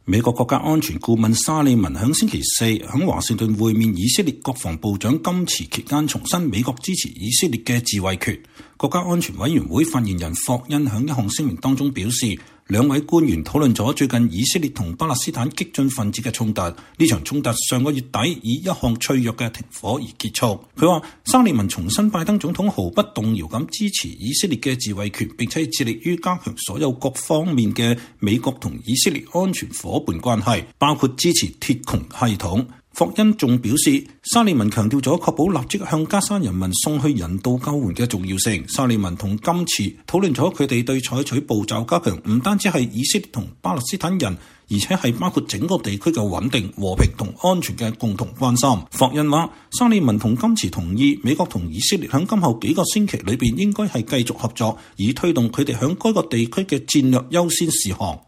美國國家安全顧問沙利文喺星期四喺華盛頓會面以色列國防部長甘茨期間重申美國支持以色列嘅自衛權。國家安全委員會發言人霍恩喺一項聲明當中表示，兩位官員討論咗最近以色列同巴勒斯坦激進分子嘅衝突。呢場衝突上個月底以一項脆弱嘅停火而結束。佢話沙利文重申拜登總統毫不動搖咁支持以色列嘅自衛權，並且致力於加強所有各方面嘅美國同以色列安全夥伴關係，包括支持鐵穹系統。霍恩仲表示，沙利文強調咗確保立即向加沙人民送去人道救援嘅重要性。沙利文同甘茨討論咗佢哋對採取步驟加強唔單止係以色列同巴勒斯坦人，而且係包括整個地區嘅穩定、和平同安全嘅共同關心。霍恩話，沙利文同甘茨同意美國同以色列喺今後幾個星期裏邊應該係繼續合作，以推動佢哋喺該個地區嘅戰略優先事項。